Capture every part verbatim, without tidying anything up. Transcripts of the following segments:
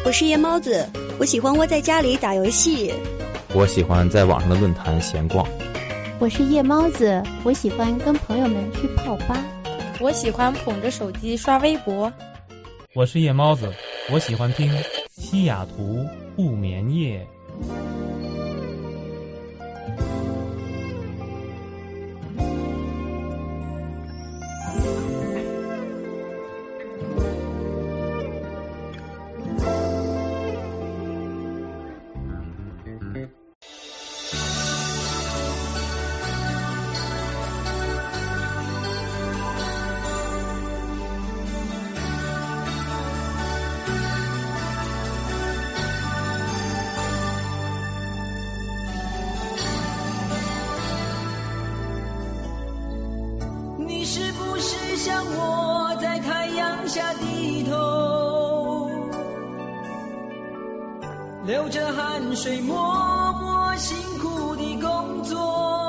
我是夜猫子，我喜欢窝在家里打游戏。 我喜欢在网上的论坛闲逛。 我是夜猫子，我喜欢跟朋友们去泡吧。 我喜欢捧着手机刷微博。 我是夜猫子，我喜欢听西雅图不眠夜。 流着汗水默默辛苦的工作，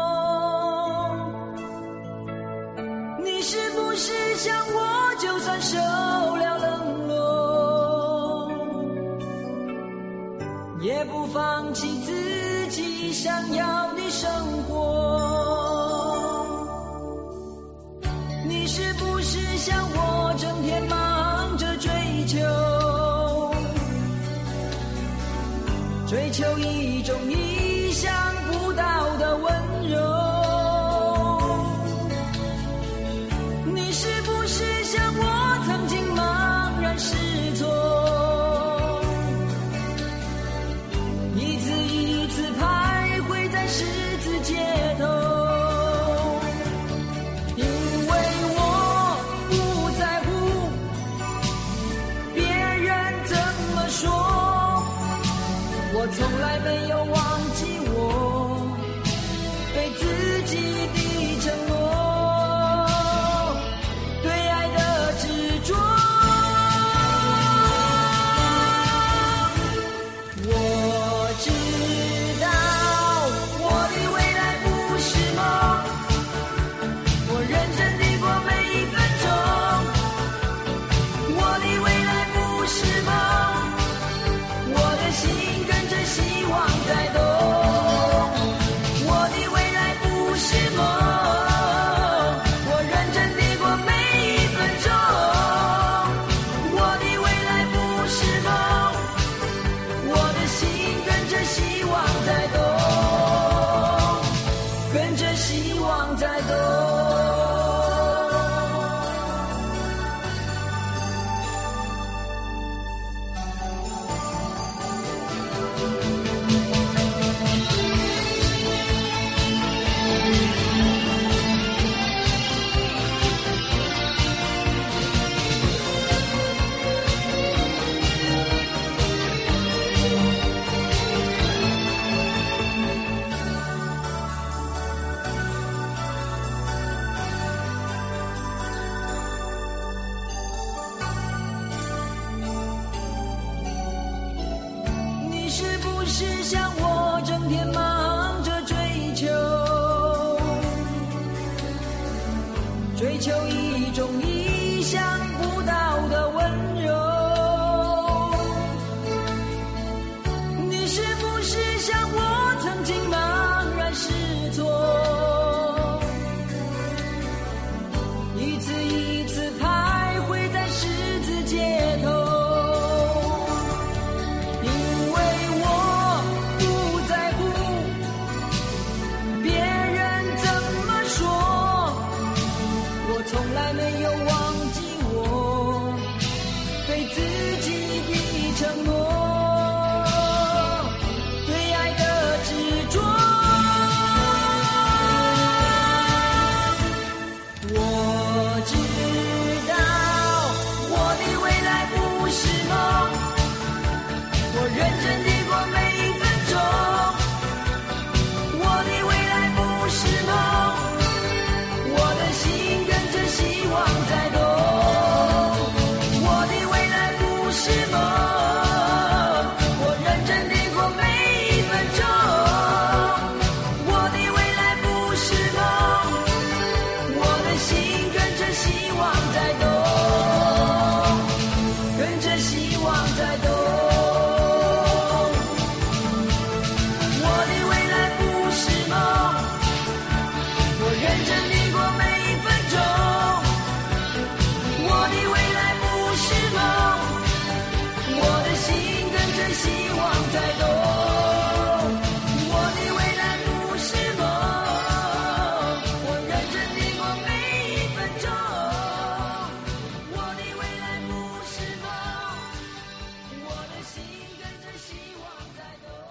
你是不是像我就算受了冷落，也不放弃自己想要的生活？你是不是像我整天忙着追求追求一种意想不到的温柔？你是不是像我曾经茫然失措，一次一次徘徊在十字街头？因为我不在乎别人怎么说，我从来没有忘记我对自己的承诺，对爱的执着。我知道我的未来不是梦，我认真地过每一分钟。我的未来不是梦，我的心跟着希望在动，我的未来不是梦，我认真地过每一分钟。我的未来不是梦，我的心跟着希望在动，跟着希望在动。你是不是像我整天忙着追求追求一种意想不到的温柔？你是不是像我曾经茫然失措，一次一次徘徊在十字街头？从来在动。我的未来不是梦，我认真地过每一分钟。我的未来不是梦，我的心跟着希望在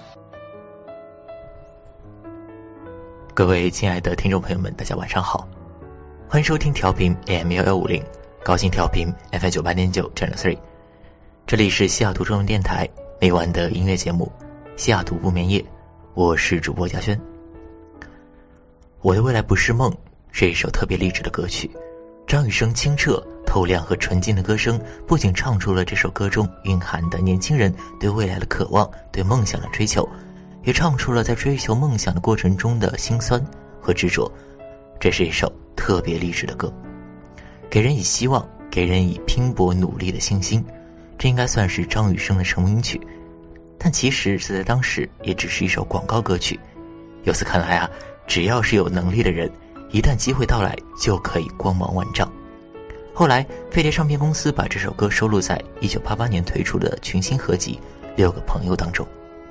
动。 各位亲爱的听众朋友们，大家晚上好，欢迎收听调频 A M 一一五零，高新调频 F M 九八点九 Channel 三，这里是西雅图中文电台每晚的音乐节目西雅图不眠夜，我是主播嘉轩。我的未来不是梦是一首特别励志的歌曲，张雨生清澈透亮和纯净的歌声不仅唱出了这首歌中蕴含的年轻人对未来的渴望，对梦想的追求，也唱出了在追求梦想的过程中的辛酸和执着。这是一首特别励志的歌，给人以希望，给人以拼搏努力的信心，这应该算是张雨生的成名曲。但其实这在当时也只是一首广告歌曲。由此看来啊，只要是有能力的人，一旦机会到来就可以光芒万丈。后来飞碟唱片公司把这首歌收录在一九八八年推出的群星合集《六个朋友》当中。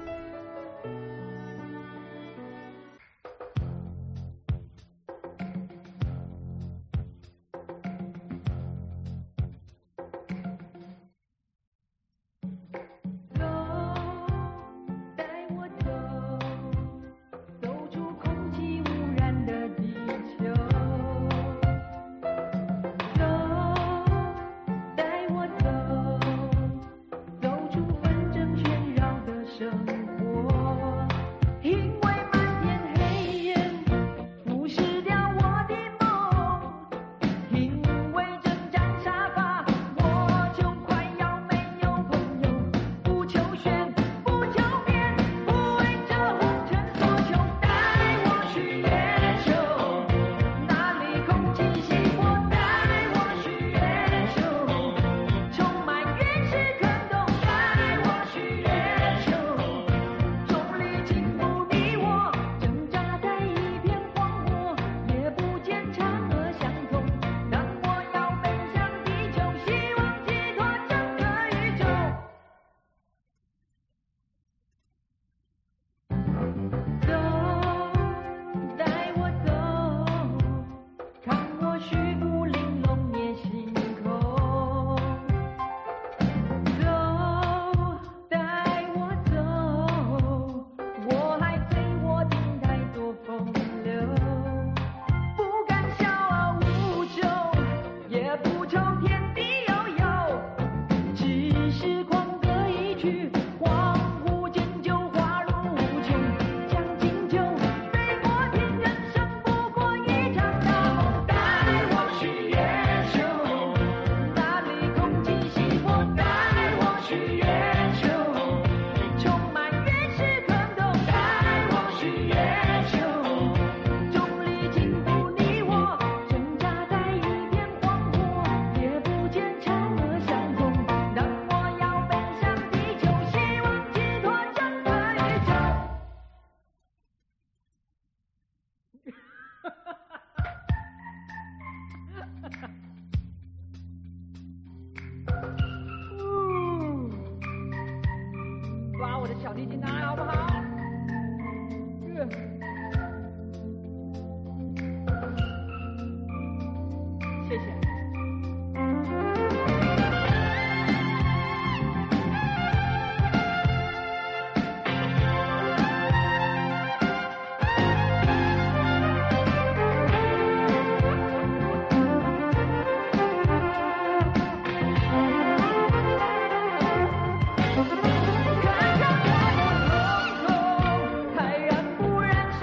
把我的小提琴拿来好不好？谢谢。 看看我的瞳孔，泰然不然。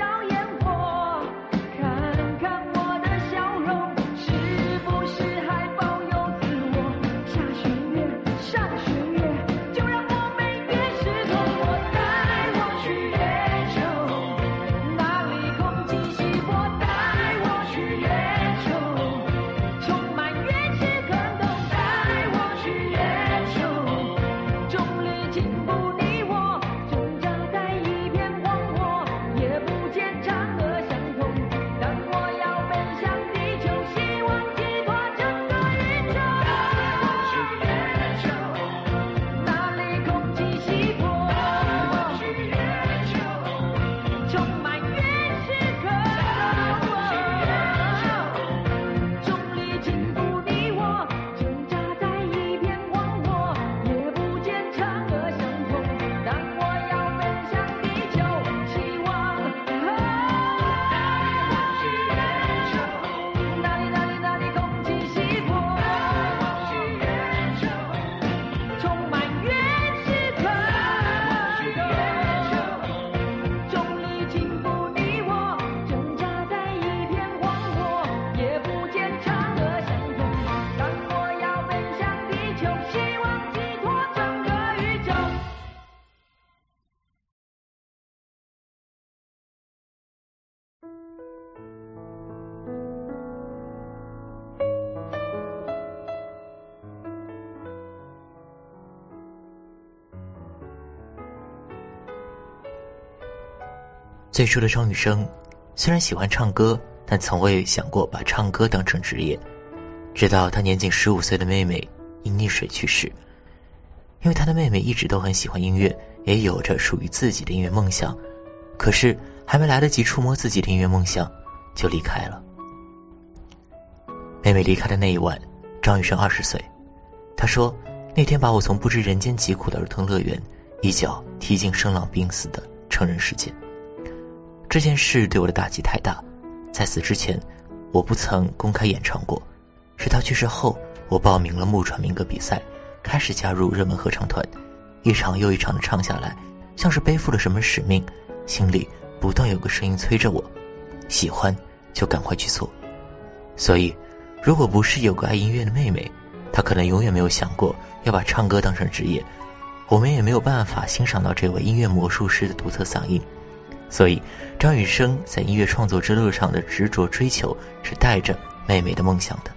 最初的张雨生虽然喜欢唱歌，但从未想过把唱歌当成职业。直到他年仅十五岁的妹妹因溺水去世。因为他的妹妹一直都很喜欢音乐，也有着属于自己的音乐梦想，可是还没来得及触摸自己的音乐梦想就离开了。妹妹离开的那一晚，张雨生二十岁。他说，那天把我从不知人间疾苦的儿童乐园一脚踢进生老病死的成人世界。这件事对我的打击太大，在此之前我不曾公开演唱过，是他去世后我报名了木船民歌比赛，开始加入热门合唱团，一场又一场的唱下来，像是背负了什么使命，心里不断有个声音催着我，喜欢就赶快去做。所以如果不是有个爱音乐的妹妹，她可能永远没有想过要把唱歌当成职业，我们也没有办法欣赏到这位音乐魔术师的独特嗓音。所以张雨生在音乐创作之路上的执着追求，是带着妹妹的梦想的。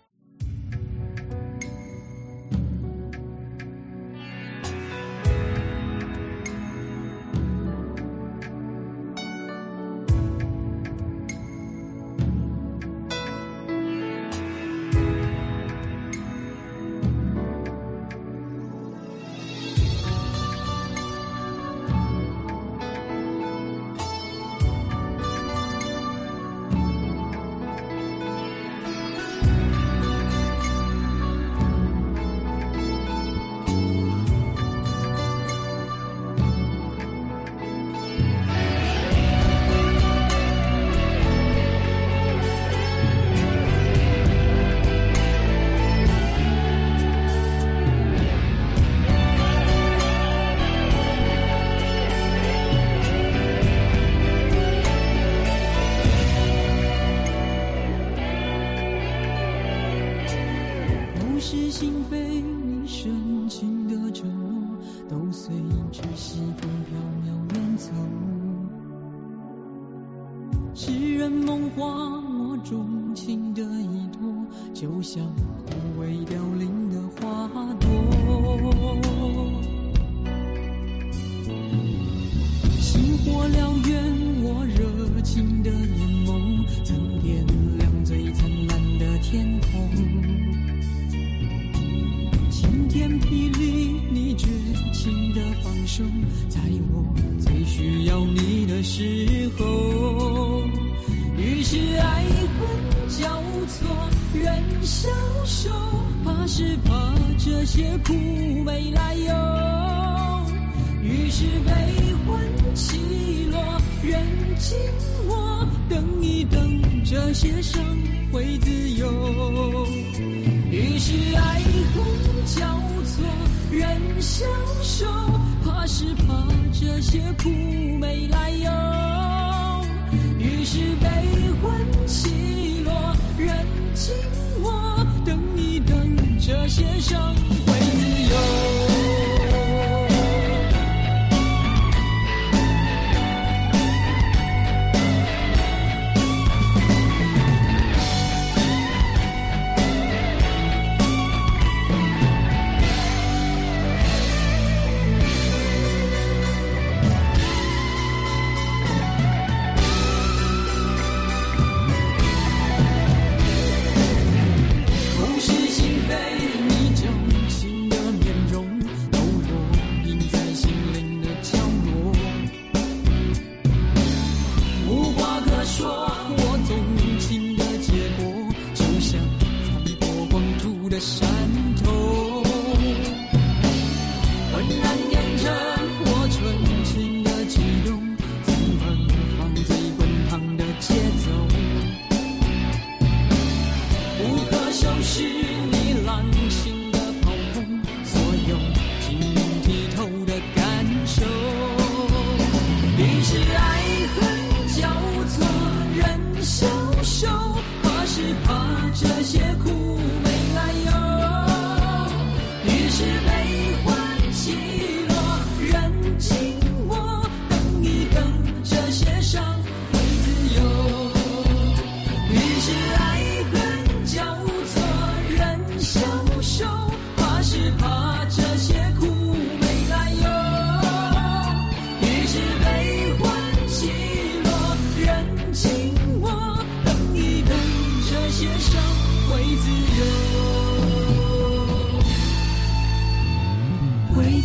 是心扉你深情的承诺，都随着西风飘渺远走。诗人梦话我钟情的依托，就像枯萎凋零的花朵。星火燎原我热情的眼眸，曾点亮最灿烂的天空。晴天霹雳你绝情的放手，在我最需要你的时候。于是爱恨交错，人消瘦，怕是怕这些苦没来由。于是悲欢起落，人静我等一等，这些伤会自由。于是爱恨交错，人消瘦，怕是怕这些苦没来由。于是悲欢起落，人静我等一等，这些伤会自由。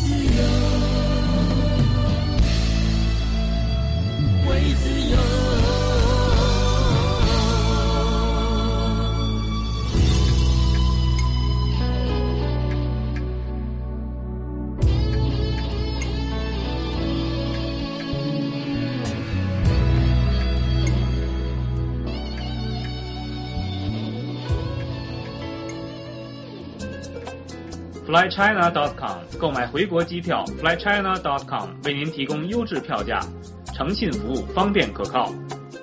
自由，为自由。 fly china dot com 购买回国机票 fly china dot com 为您提供优质票价，诚信服务，方便可靠。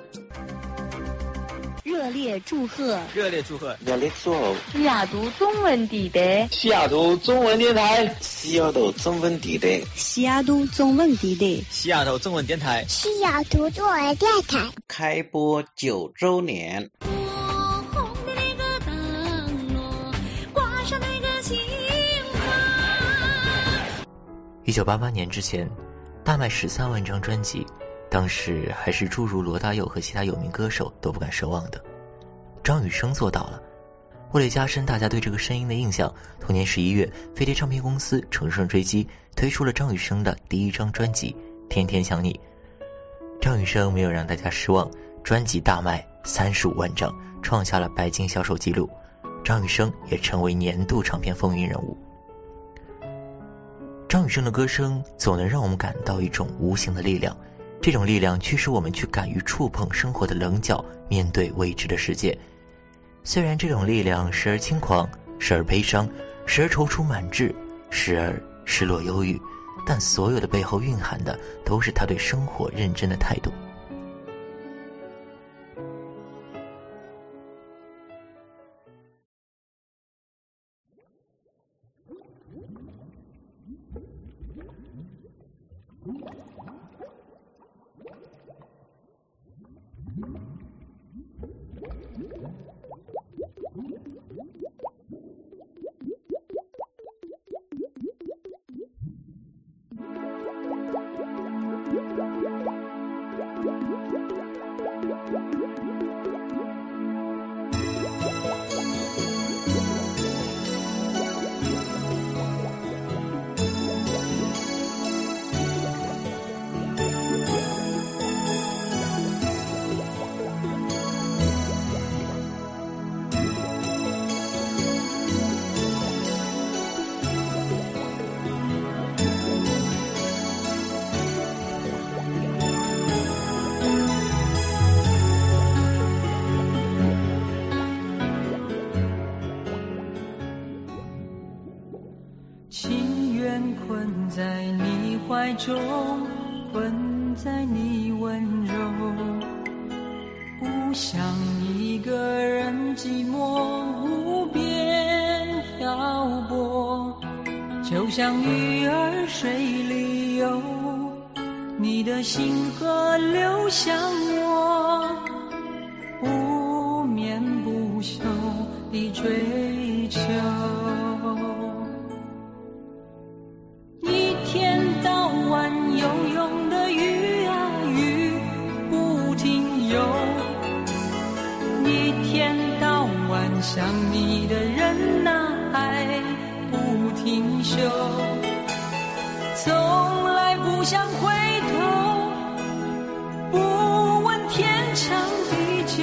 热烈祝贺！ 热烈祝贺！ 热烈祝贺！ 西雅图中文地带， 西雅图中文电台，西雅图中文地带， 西雅图中文地带， 西雅图中文电台， 西雅图中文电台开播九周年。 一九八八年之前，大卖十三万张专辑，当时还是诸如罗大佑和其他有名歌手都不敢奢望的。张雨生做到了。为了加深大家对这个声音的印象，同年十一月，飞碟唱片公司乘胜追击，推出了张雨生的第一张专辑《天天想你》。张雨生没有让大家失望，专辑大卖三十五万张，创下了白金销售记录。张雨生也成为年度唱片风云人物。张雨生的歌声总能让我们感到一种无形的力量，这种力量驱使我们去敢于触碰生活的棱角，面对未知的世界。虽然这种力量时而轻狂，时而悲伤，时而踌躇满志，时而失落忧郁，但所有的背后蕴含的都是他对生活认真的态度。 情愿困在你怀中，困在你温柔，不想一个人寂寞无边漂泊，就像鱼儿水里游，你的心河流向我，不眠不休地追求。一天到晚游泳的鱼啊鱼不停游，一天到晚想你的人啊爱不停休，从来不想回头，不问天长地久，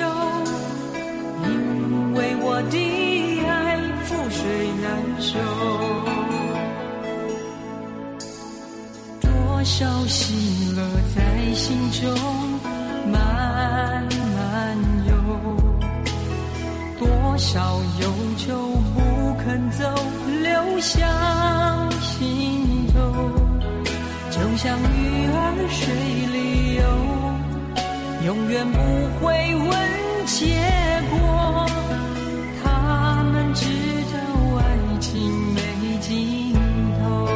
因为我的爱覆水难收。多少喜乐在心中慢慢游，多少忧愁不肯走流向心头，就像鱼儿水里游，永远不会问结果，他们知道爱情没尽头。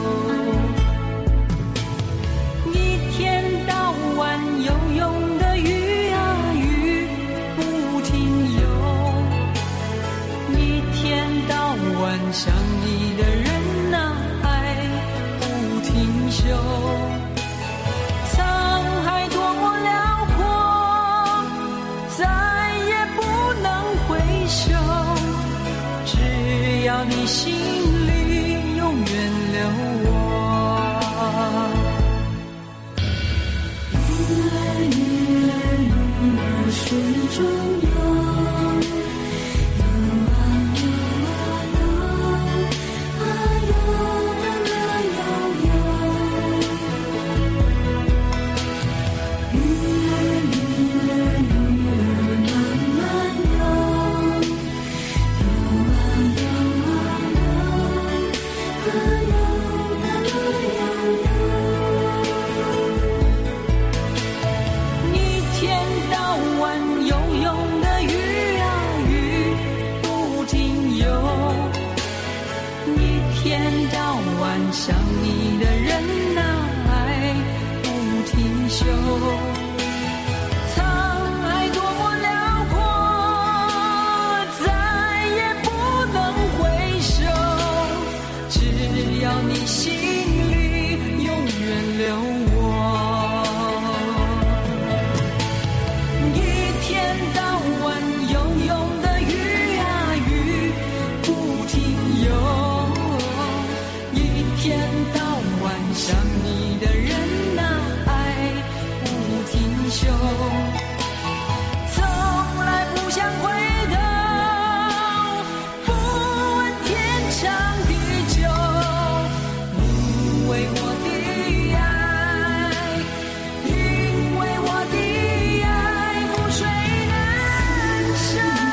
一天到晚游泳的鱼啊鱼不停游，一天到晚想你的人啊爱不停休，沧海多么辽阔，再也不能回首，只要你心里永远留我。 你的人啊，爱不停休。沧海多么辽阔，再也不能回首，只要你心里永远留我。一天到晚游泳的鱼啊鱼不停游，一天到晚想你的人啊，爱不停休，从来不想回头，不问天长地久，因为我的爱，因为我的爱覆水难收。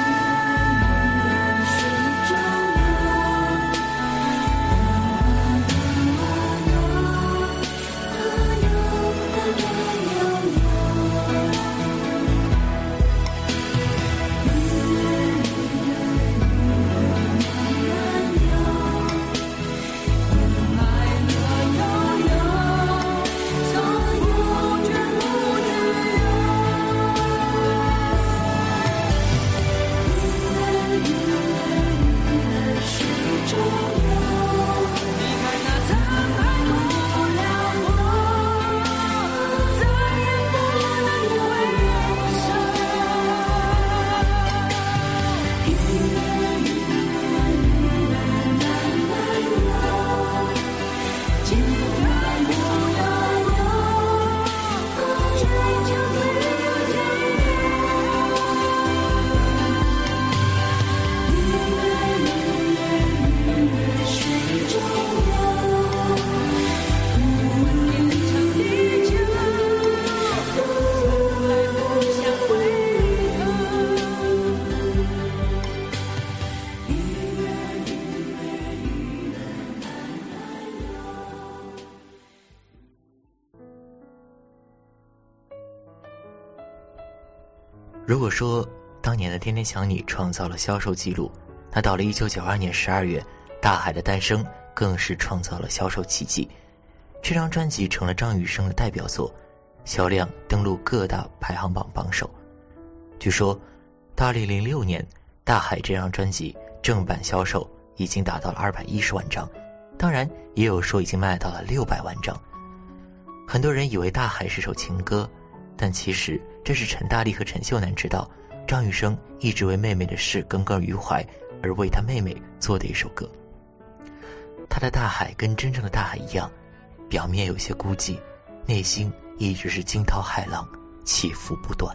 如果说当年的天天想你创造了销售记录，那到了一九九二年十二月，大海的诞生更是创造了销售奇迹。这张专辑成了张雨生的代表作，销量登陆各大排行榜榜首。据说到二零零六年，大海这张专辑正版销售已经达到了二百一十万张，当然也有说已经卖到了六百万张。很多人以为大海是首情歌，但其实这是陈大力和陈秀楠知道张雨生一直为妹妹的事耿耿于怀，而为他妹妹做的一首歌。他的大海跟真正的大海一样，表面有些孤寂，内心一直是惊涛骇浪，起伏不断。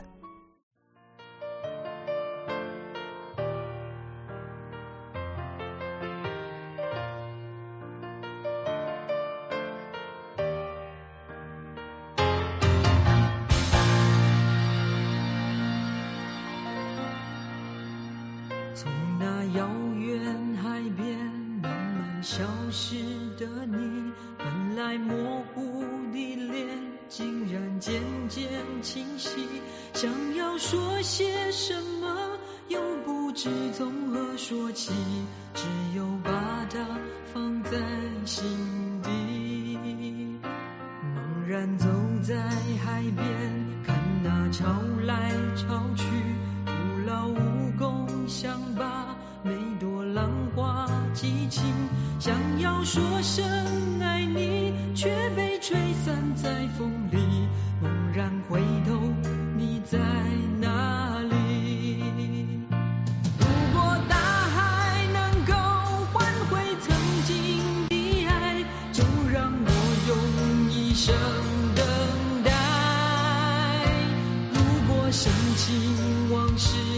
从那遥远海边慢慢消失的你，本来模糊的脸竟然渐渐清晰，想要说些什么又不知从何说起，只有把它放在心底。茫然走在海边，看那潮来潮去，徒劳无功，想把每朵浪花记清，想要说声爱你，却被吹散在风里。猛然回头，你在哪里？如果大海能够换回曾经的爱，就让我用一生等待。如果深情往事